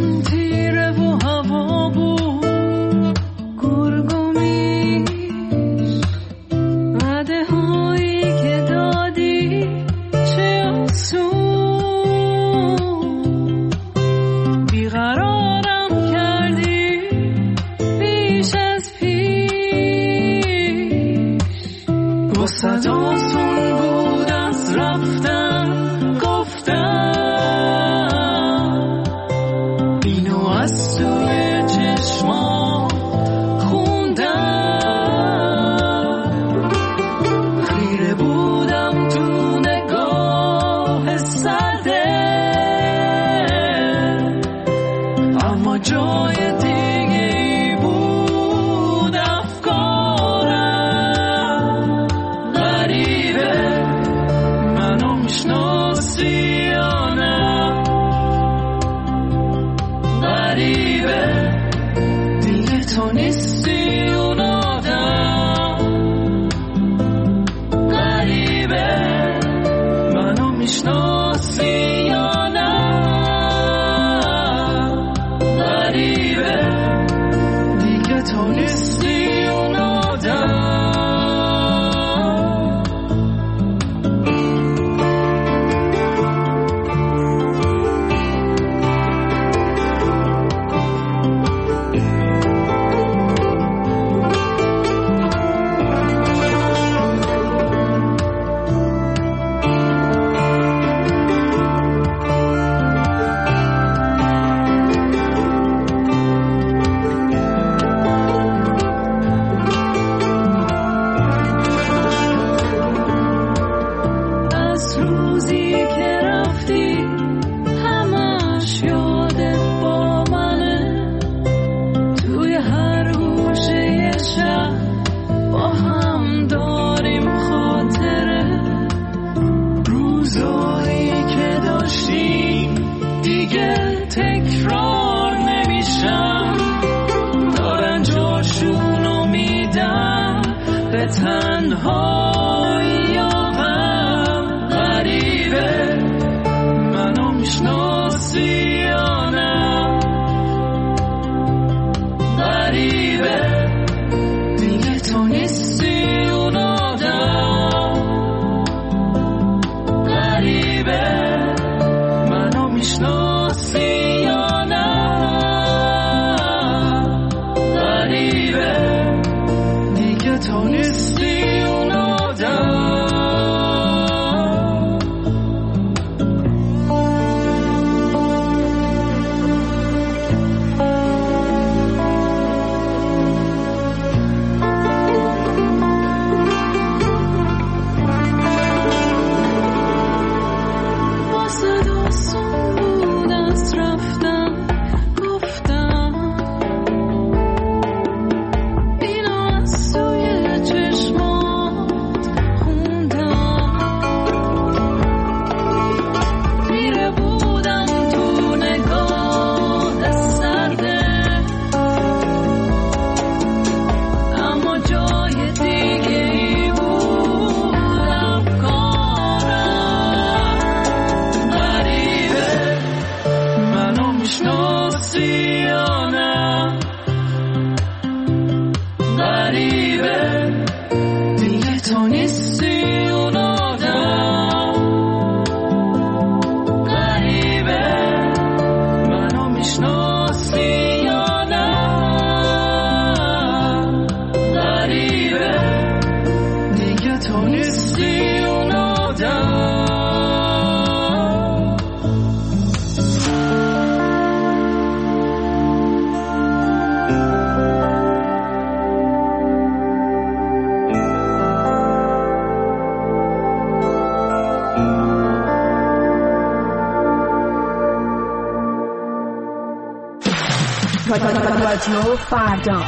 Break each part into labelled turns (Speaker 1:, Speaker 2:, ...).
Speaker 1: رادیو فردا.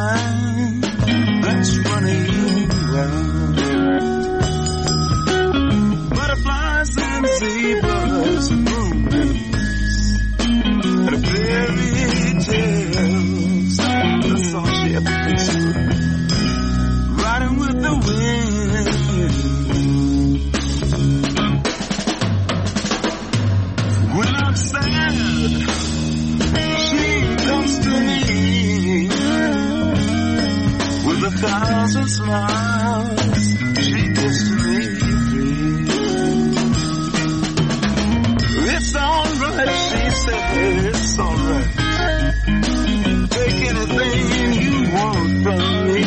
Speaker 2: line that's running round. Butterflies and zebras and moonbeams and fairy tales. That's all she ever thinks of. Riding with the wind. When I'm sad, she comes to me with 1,000 smiles. She gives to me free. It's alright, she said, it's alright. Take anything you want from me.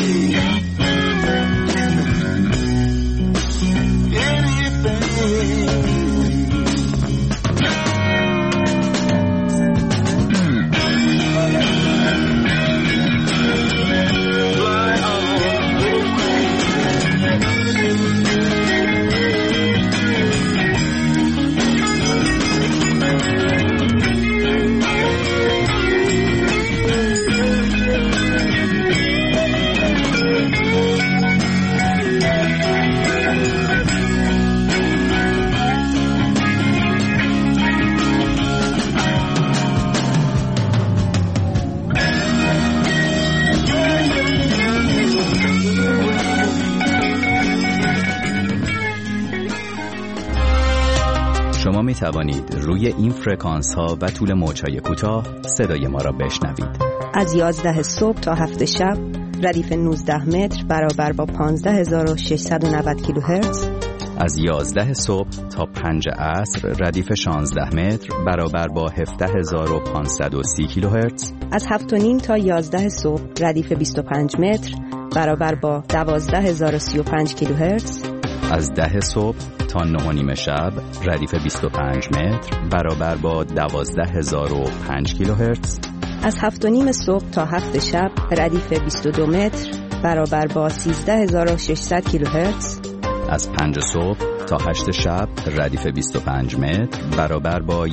Speaker 3: شما می توانید روی این فرکانس ها و طول موج‌های کوتاه صدای ما را بشنوید.
Speaker 4: از 11 صبح تا 7 شب ردیف 19 متر برابر با 15690 کیلوهرتز.
Speaker 3: از 11 صبح تا 5 عصر ردیف 16 متر برابر با 17530 کیلوهرتز.
Speaker 4: از 7:30 تا 11 صبح ردیف 25 متر برابر با 12035 کیلوهرتز.
Speaker 3: از 10 صبح تا 9:30 شب ردیف 25 متر برابر با 12005 کیلوهرتز.
Speaker 4: از 7:30 صبح تا 7 شب ردیف 22 متر برابر با 13600 کیلوهرتز.
Speaker 3: از 5 صبح تا 8 شب ردیف 25 متر برابر با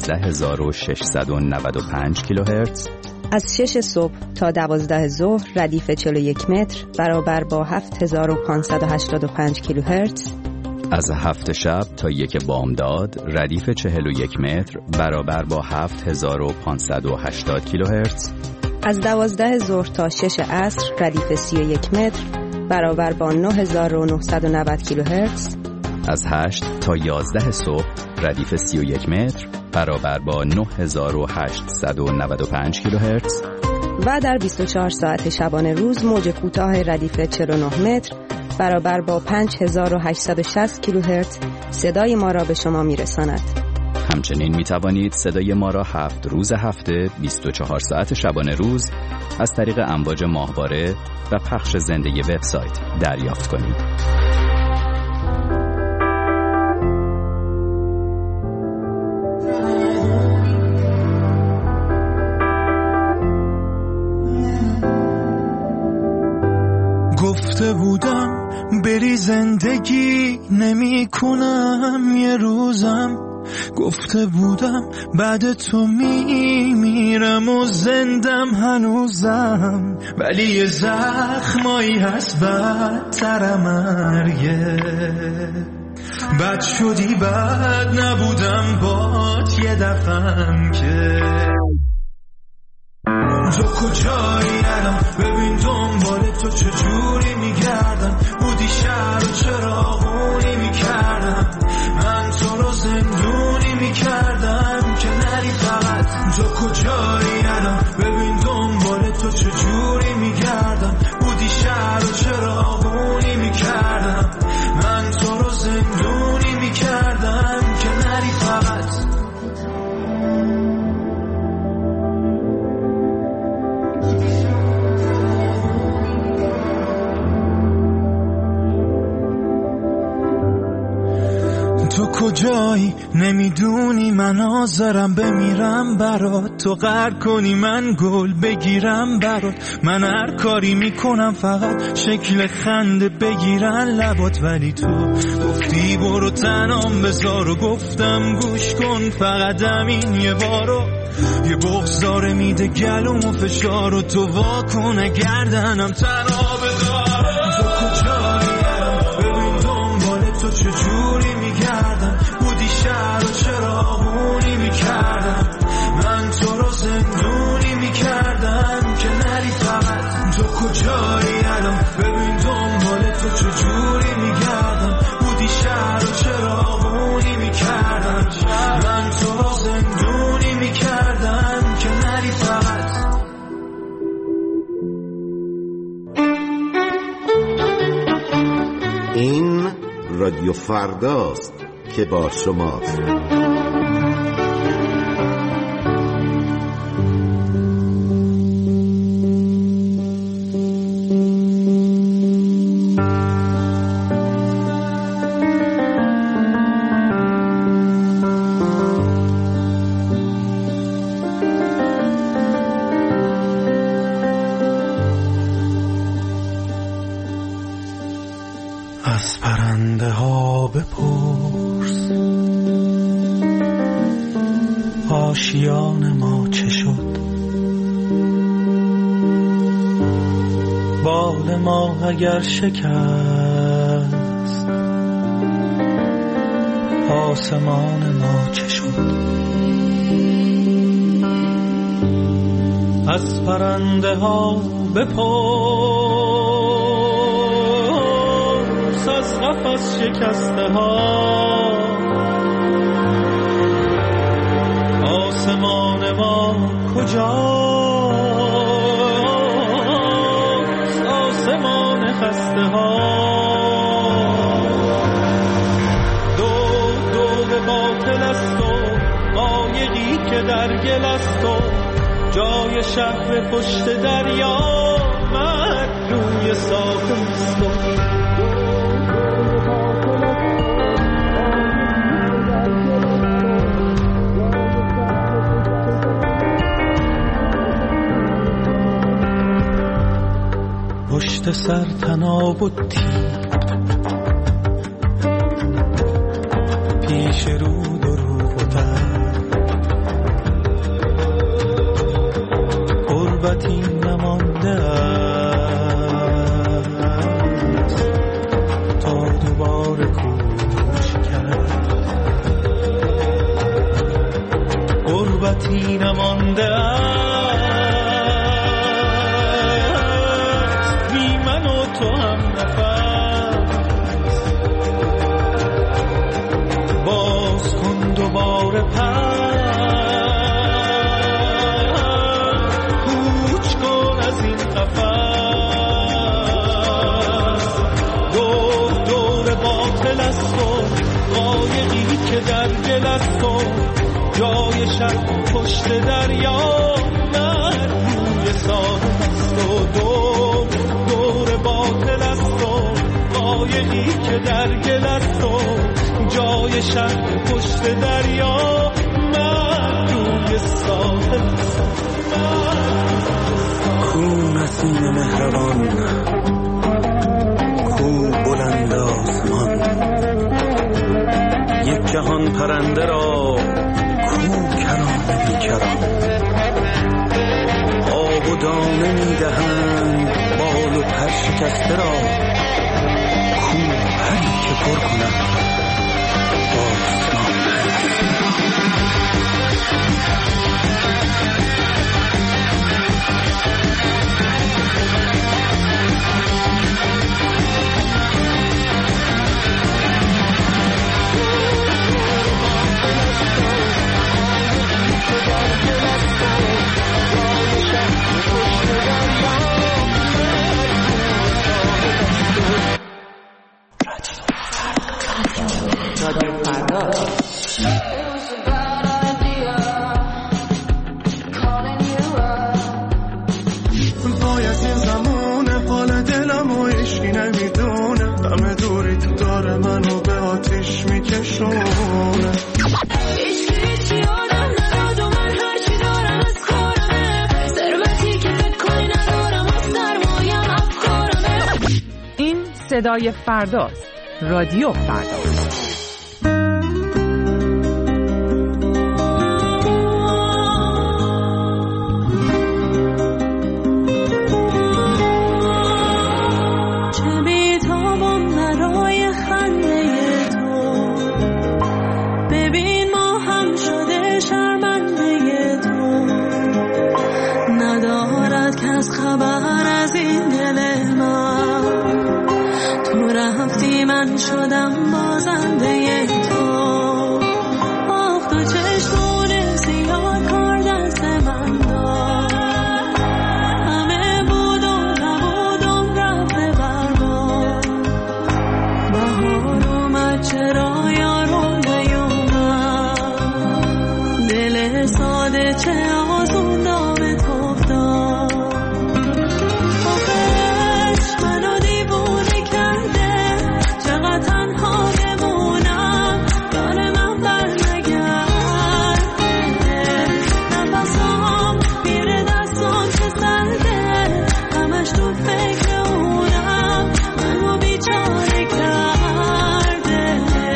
Speaker 3: 11695 کیلوهرتز.
Speaker 4: از 6 صبح تا 12 ظهر ردیف 41 متر برابر با 7585 کیلوهرتز.
Speaker 3: از 7 شب تا 1 بامداد ردیف 41 متر برابر با 7580 کیلوهرتز.
Speaker 4: از 12 ظهر تا 6 عصر ردیف 31 متر برابر با 9990 کیلوهرتز.
Speaker 3: از 8 تا 11 صبح ردیف 31 متر برابر با 9895 کیلوهرتز.
Speaker 4: و در 24 ساعت شبانه روز موج کوتاه ردیف 49 متر برابر با 5860 کیلوهرتز صدای ما را به شما میرساند.
Speaker 3: همچنین می توانید صدای ما را 7 روز هفته 24 ساعت شبانه روز از طریق امواج ماهواره و پخش زنده وبسایت دریافت کنید.
Speaker 2: گفته بودم بری زندگی نمی کنم یه روزم، گفته بودم بعد تو میرم و زندم هنوزم، ولی یه زخمایی هست بدتر مرگه. بد شدی بد نبودم بات یه دفعم که تو کجایی الان، ببین دنبال تو چجوری میگردم، بودی شهر و چراغونی میکردم، من تو رو زندونی میکردم که نری فقط. تو کجایی الان، ببین دنبال تو چجوری میگردم، بودی شهر و چراغونی میکردم، من تو رو زندونی میکردم که نری فقط. کجایی نمیدونی من حاضرم بمیرم برات، تو قهر کنی من گل بگیرم برات، من هر کاری میکنم فقط شکل خنده بگیرن لبات، ولی تو گفتی برو تنام بذار و گفتم گوش کن فقط همین یه بارو، یه بغضاره میده گلوم و فشار و تو واکنه گردنم تنها بذارم. تو کجایی ببین دنبال تو چجوری میگردم، بودی شهر و چراغونی میکردم، من تو رو زندونی میکردم که نری فقط. تو کجایی الان ببین دنبال تو چجوری میگردم، بودی شهر و چراغونی میکردم، من تو رو زندونی میکردم که نری فقط.
Speaker 5: این رادیو فرداست که با شماست.
Speaker 2: از پرنده ها بپرس آشیان ما چه شد، بال ما اگر شکست آسمان ما چه شد. از پرنده ها بپرس از قفس شکسته ها آسمان ما کجاست، آسمان خسته ها. دور باطل است و قایقی که در گل است و جای شهر پشت دریا من روی ساحل است و پشت سر تناب و تیب پیش رود و روح و در قربتی نمانده است تا دوباره کوش کرد، قربتی نمانده است تو هم نفس، باز کن دوباره کوچ کن از این قفس. دور باطل است و قایقی که در گل است و جای شب پشت دریا من روی ساحل است و دور باطل است و قایقی که در گل است و جای شب پشت دریا من روی ساحل است. خون نسیم مهربان کو بلند آسمان، یک جهان پرنده را کو کران بیکران، آب و دانه میدهند بال و پر شکسته را کو هری که پر کند آسمان.
Speaker 6: صدای فرداست. رادیو فردا.
Speaker 7: من شدم بازنده تو. آخ تو چشمون سیاه کار دست من داد. همه بود و نبودم رفته برباد. بهار اومد چرا یارو نیومد. دل ساده چه آسون دام تو افتاد. آخش منو دیوونه کرده. تنها بمونم یار من برنگرده. نفسام میره دستام که سرده. همش تو فکر اونم منو بیچاره کرده.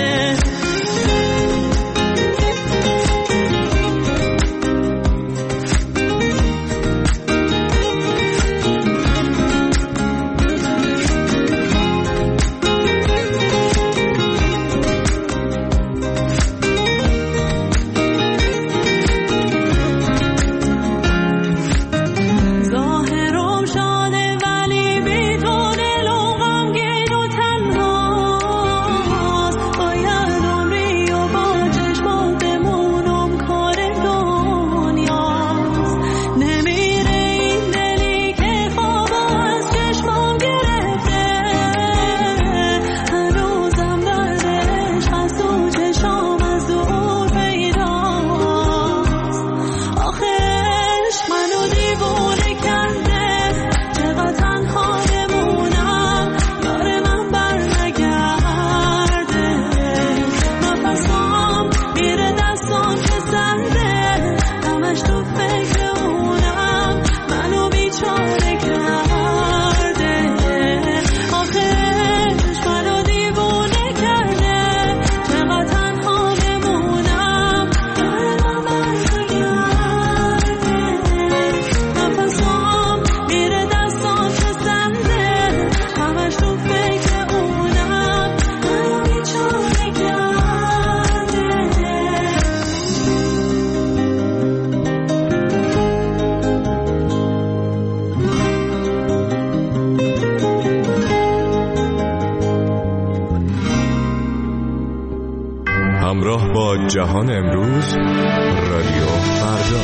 Speaker 8: همراه با جهان امروز، رادیو فردا.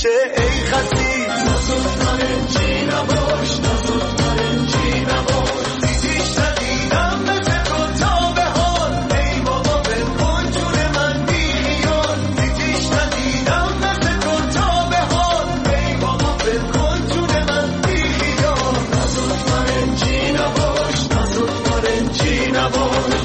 Speaker 2: میشه ای خسی نازو نارنجی نباش نازو نارنجی نباش دیدیش ندیدم مثل تو تا به حال ای بابا بکن جون من بیخیال دیدیش ندیدم مثل تو تا به حال ای بابا بکن جون من بیخیال نازو نارنجی نباش نازو نارنجی نباش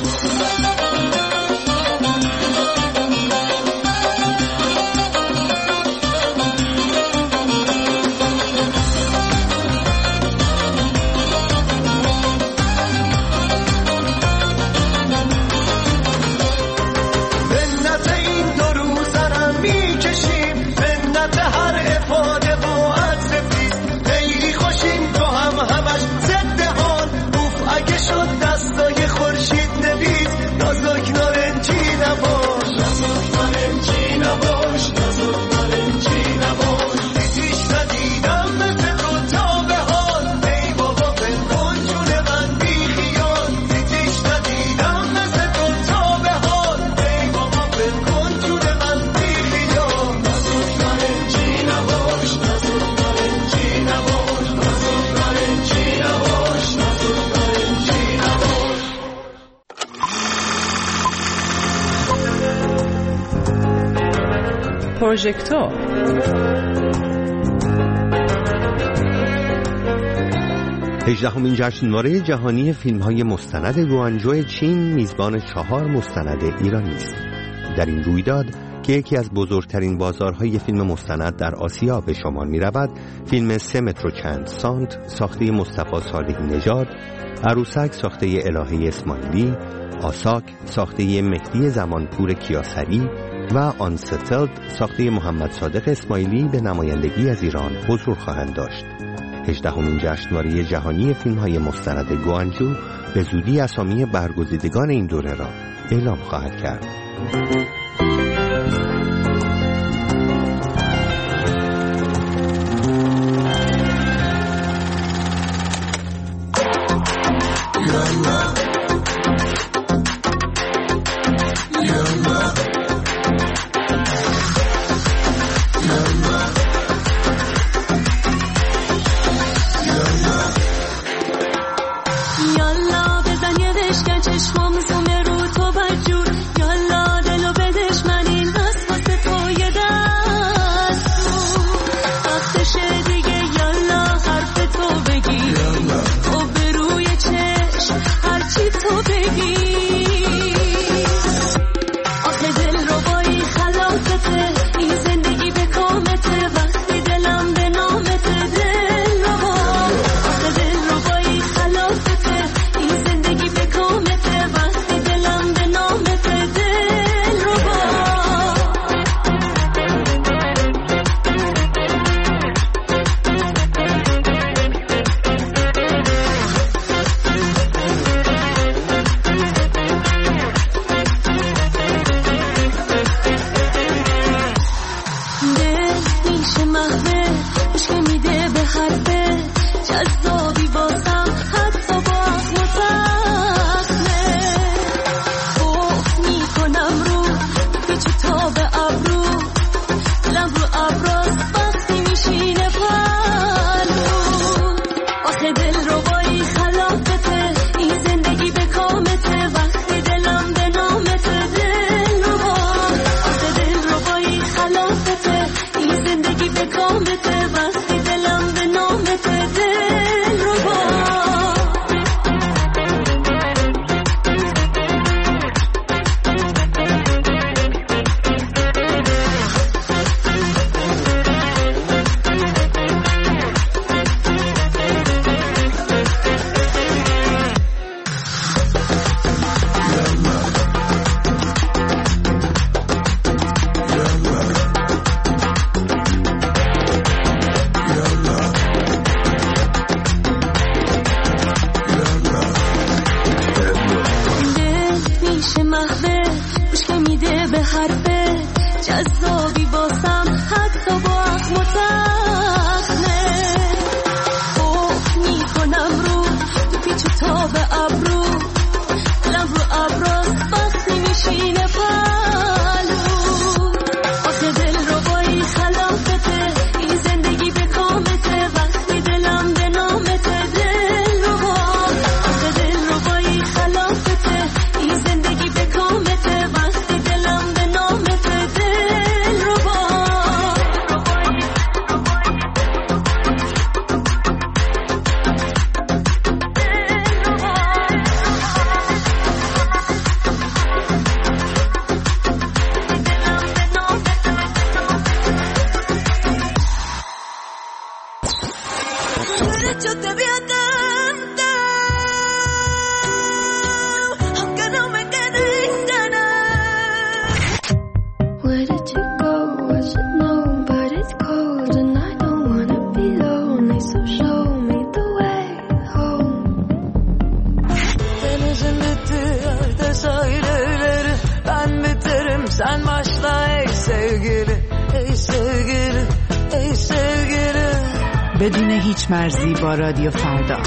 Speaker 6: پروژکتور
Speaker 9: 18مین جشنواره جهانی فیلم‌های مستند گوانجو چین میزبان 4 مستند ایرانی است. در این رویداد که یکی از بزرگترین بازارهای فیلم مستند در آسیا به شمار می‌رود، فیلم 3 متر و چند سانت ساخته مصطفی صالحی نژاد، عروسک ساخته الهه اسماعیلی، آساک ساخته مهدی زمانپور کیاسری و آنستلد ساخته محمد صادق اسماعیلی به نمایندگی از ایران حضور خواهند داشت. 18مین جشنواره جهانی فیلم‌های مستند گوانجو به زودی اسامی برگزیدگان این دوره را اعلام خواهد کرد.
Speaker 7: یالا بزن یه دشکن چشمام زومه رو تو بدجور یالا دلو sen başla ey sevgili, ey sevgili, ey sevgili.
Speaker 6: بدون هیچ مرزی با رادیو فردا.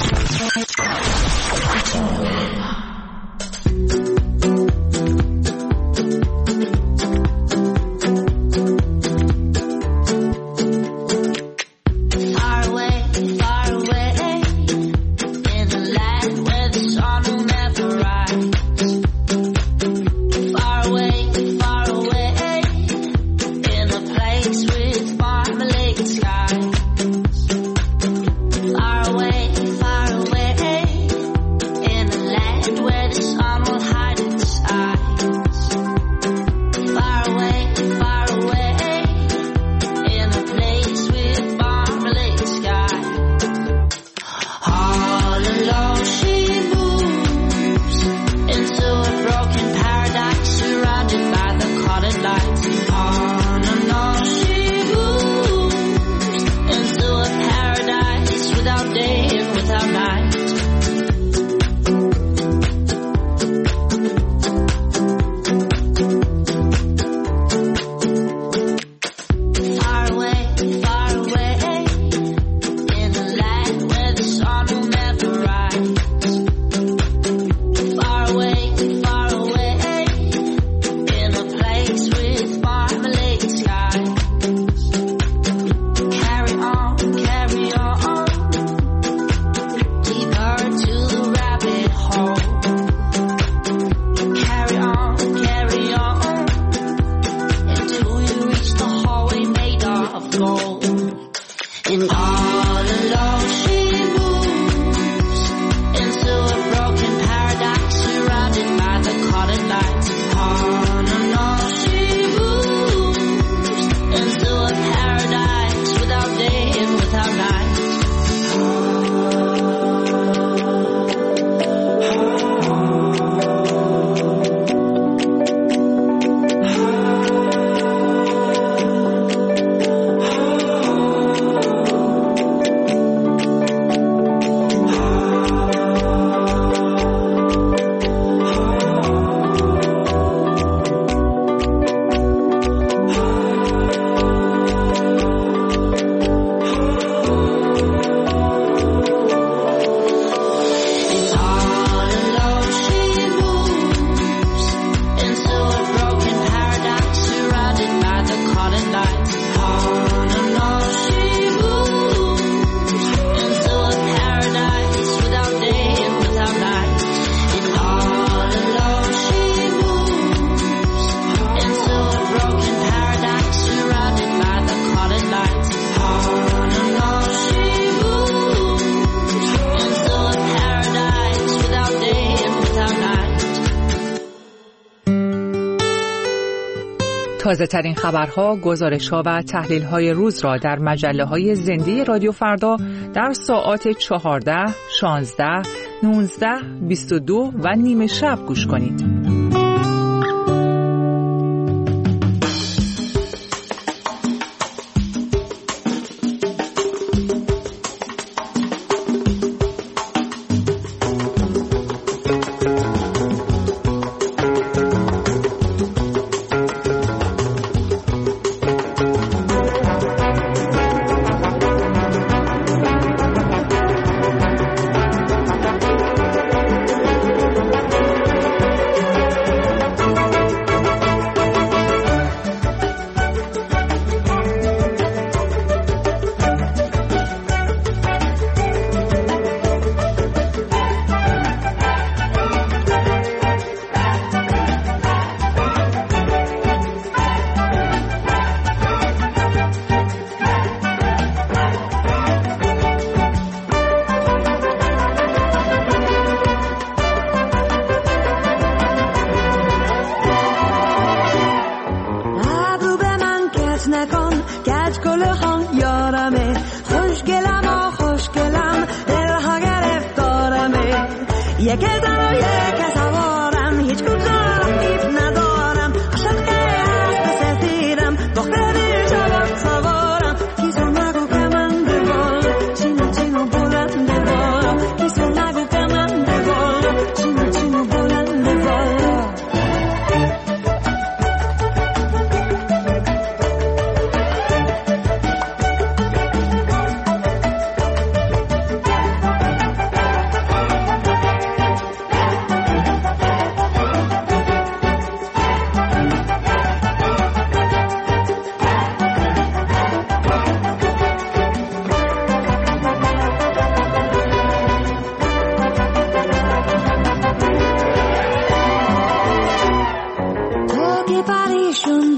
Speaker 6: تازه ترین خبرها، گزارش‌ها و تحلیل‌های روز را در مجله‌های زنده رادیو فردا در ساعات 14، 16، 19، 22 و نیمه شب گوش کنید.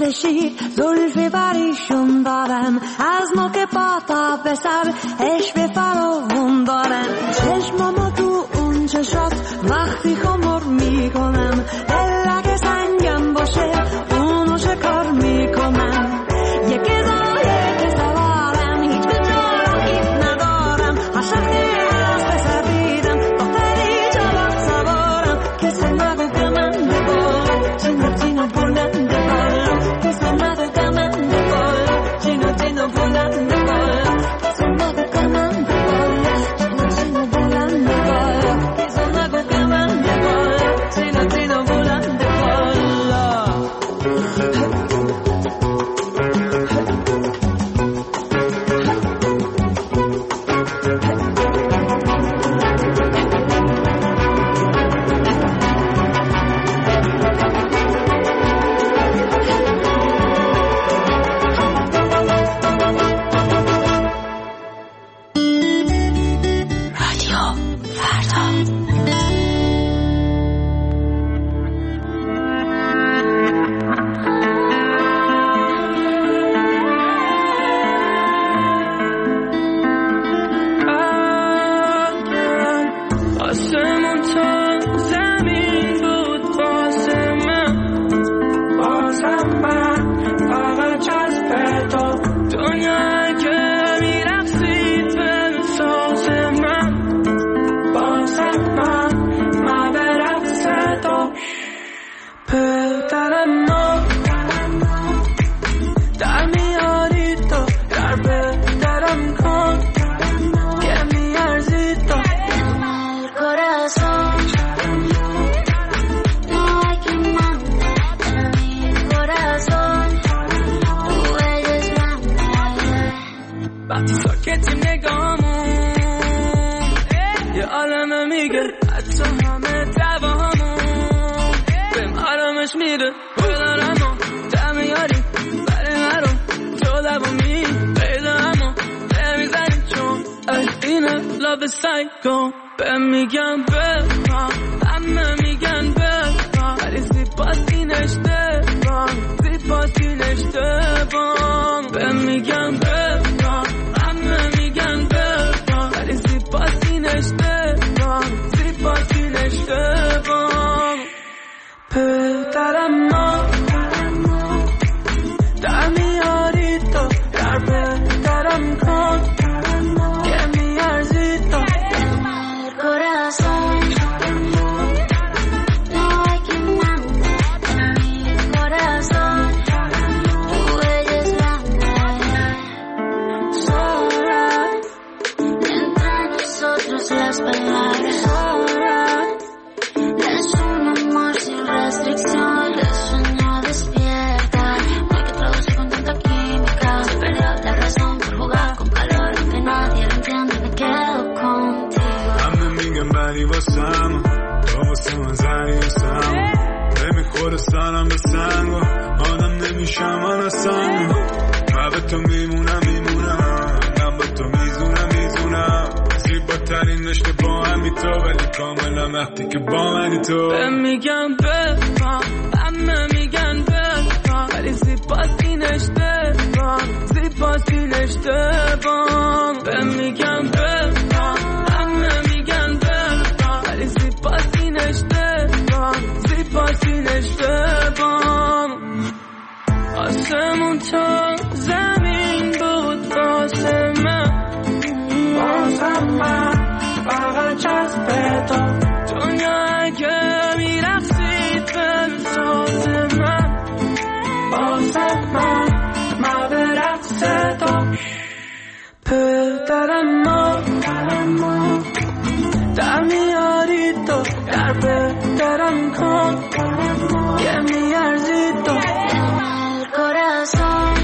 Speaker 7: بشید زلف بریشون دارم از نوک پاتا به سر عشق فراوون دارم چشمامو تو اون چشات وقتی خمر میکنم دل اگه سنگم باشه اونو شکار میکنم یکی سوارم هیچ به جارم ندارم عشقی از بسبیدم دختری جواب سوارم کسی نگو که من ببارم چینو بلند ببارم کسی نگو که من ببارم چینو بلند ببارم کسی نگو که من ببارم چینو بلند ببارم کسی نگو که من ببارم چینو بلند ببارم
Speaker 2: آسمون تا زمین بود واسه من بازم من فقط جذب تو دنیا اگه میرقصید به ساز من بازم من به رقص تو پدرم ما در میاری تو در پدرم کن که میارزی تو
Speaker 10: corazón,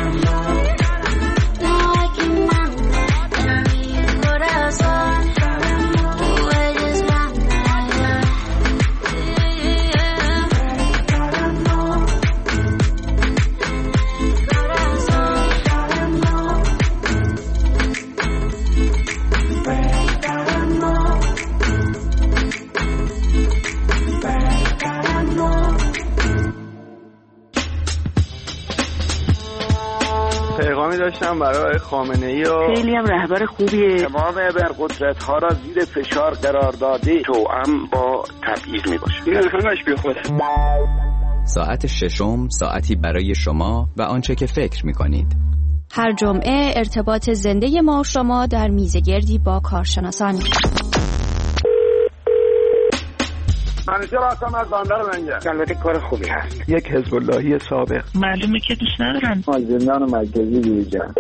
Speaker 10: no hay quien mande en mi corazón. Tu huella es blanca, corazón.
Speaker 11: پیغامی داشتم برای خامنه‌ای و
Speaker 12: خیلی هم رهبر خوبیه.
Speaker 13: تمام ابرقدرت‌ها را زیر فشار قرار داده توأم با تبعیض میباشه.
Speaker 11: این همش بیخوده.
Speaker 3: ساعت ششم ساعتی برای شما و آنچه که فکر می‌کنید.
Speaker 14: هر جمعه ارتباط زنده ما و شما در میزگردی با کارشناسان.
Speaker 13: منیجر هستم از بندر منجر. البته کار خوبی هست.
Speaker 11: یک حزب اللهی سابق.
Speaker 12: معلومه که دوست ندارن.
Speaker 13: زندان مرکزی دیجان.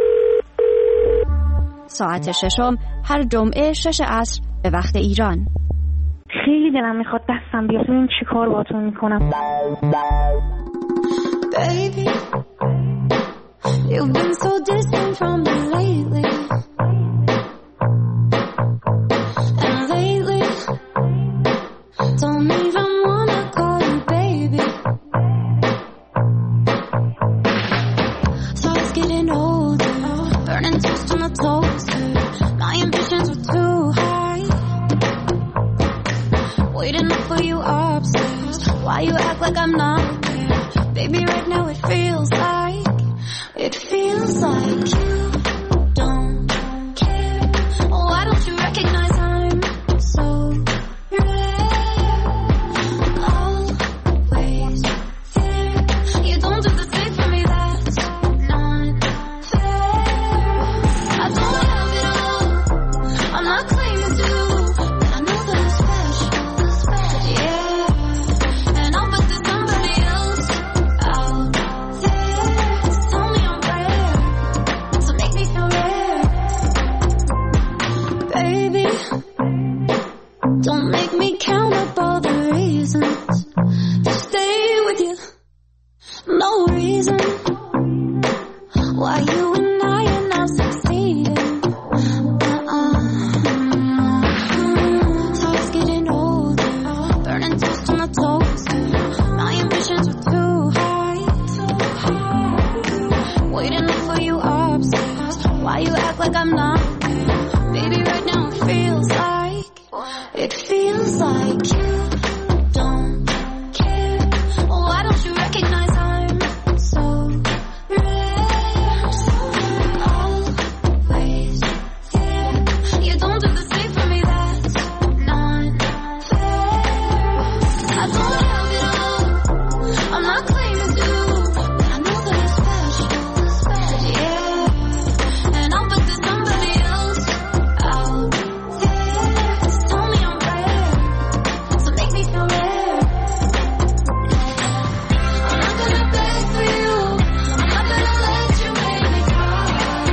Speaker 14: ساعت ششم هر جمعه 6 عصر به وقت ایران.
Speaker 12: خیلی دلم میخواد دستم بیاد ببین چی کار باهاتون میکنم.
Speaker 7: Baby, you've been so distant from me lately. And lately, don't even wanna call you baby. So it's getting older, burning toast on the toaster. My ambitions were too high. Waiting up for you upstairs. Why you act like I'm not there? Baby, right now it feels like you don't care. Why don't you recognize I'm so rare? Always there. You don't do the same for me, that's not fair. I don't have it all, I'm not claiming to, but I know that I'm special, yeah. And I'll bet there's somebody else out there. So tell me I'm rare, so make me feel rare. Baby, don't make me count up all the reasons to stay with you. No reason why you and I are not succeeding. So it's getting older, burning toast on the toaster. My ambitions were too high. Waiting up for you upstairs. Why you act like I'm not there? Baby, right now it feels like you don't care. Why don't you recognize I'm so rare? Always there. You don't do the same for me, that's not fair. I don't have it all, I'm not claiming to, but I know that I'm special, yeah. And I'll bet there's somebody else out there. Just tell me I'm rare, so make me feel rare. I'm not gonna beg for you, I'm not gonna let you make me cry.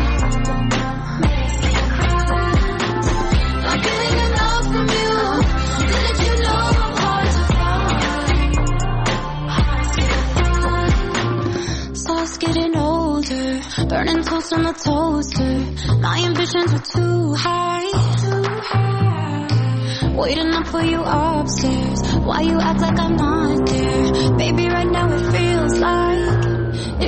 Speaker 7: Not getting enough from you, didn't you know I'm hard to find? So it's getting older, burning toast on the toaster. My ambitions were too high. Waiting up for you upstairs. Why you act like I'm not there? Baby, right now it feels like you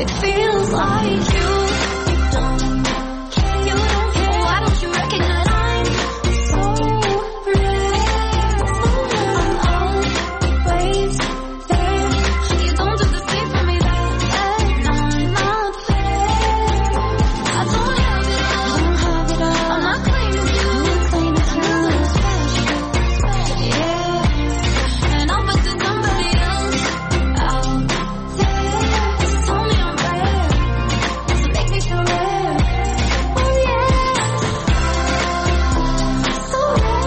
Speaker 7: don't care. You don't care. Why don't you recognize I'm so rare? I'm always there. You don't do the same for me, that's not fair. I don't have it all, I'm not claiming you, I know that I'm special, yeah. And I'll bet there's somebody else out there. Just tell me I'm rare, so make me feel rare. Oh yeah, so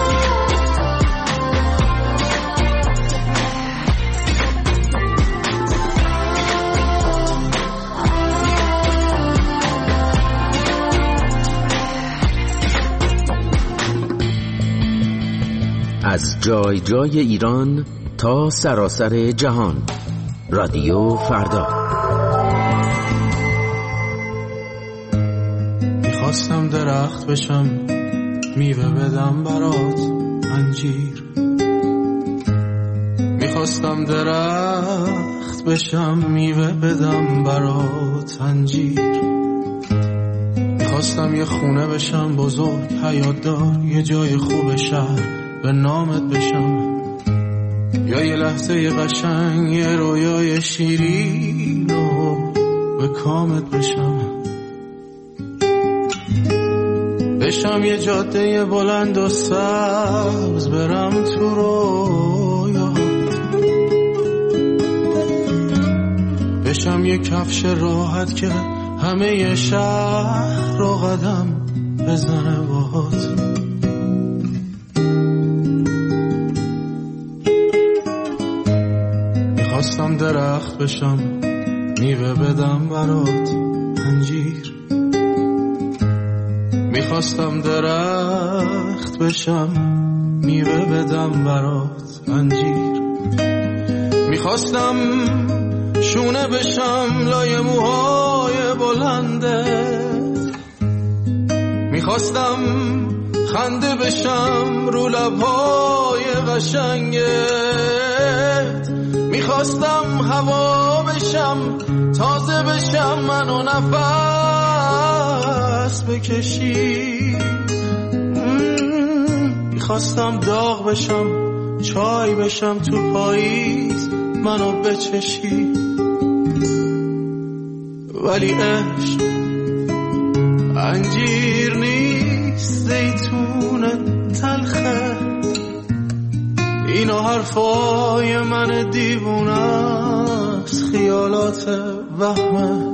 Speaker 15: از جای جای ایران تا سراسر جهان. رادیو فردا.
Speaker 2: میخواستم درخت بشم میوه بدم برات انجیر. میخواستم درخت بشم میوه بدم برات انجیر. میخواستم یه خونه بشم بزرگ حیاتدار، یه جای خوب شهر به نامت بشم، یا یه لحظه قشنگ یه رویای شیرین و به کامت بشم. بشم یه جاده بلند و سبز برم تو رویا، بشم یه کفش راحت که همه شهر رو قدم بزنه باهات. میخواستم درخت بشم میوه بدم برات انجیر، میخواستم درخت بشم میوه بدم برات انجیر، میخواستم شونه بشم لای موهای بلندت، میخواستم خنده بشم رو لبهای قشنگت، میخواستم هوا بشم تازه بشم منو نفس بکشی، میخواستم داغ بشم چای بشم تو پاییز منو بچشی، ولی عشق انجیر نیست زیتون تلخه، اینو حرفای من دیوونه است خیالات وهمه،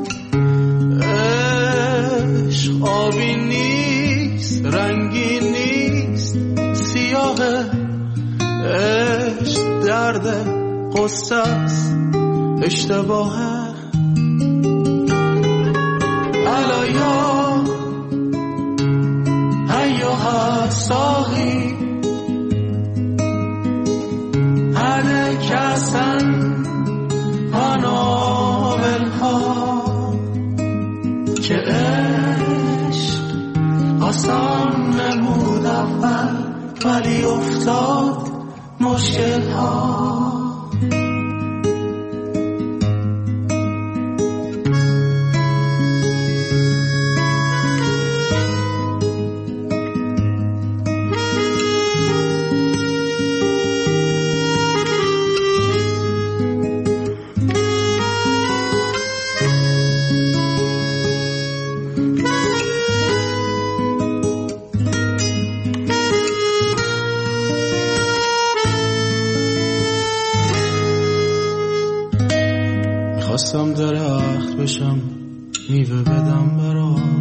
Speaker 2: عشق آبی نیست رنگی نیست سیاهه، عشق درد قصه است اشتباهه. الایا ایها ساقی هر کسن مناولها که عشق آسان نمود اول ولی افتاد مشکل ها. خواستم درخت بشم میوه بدم برات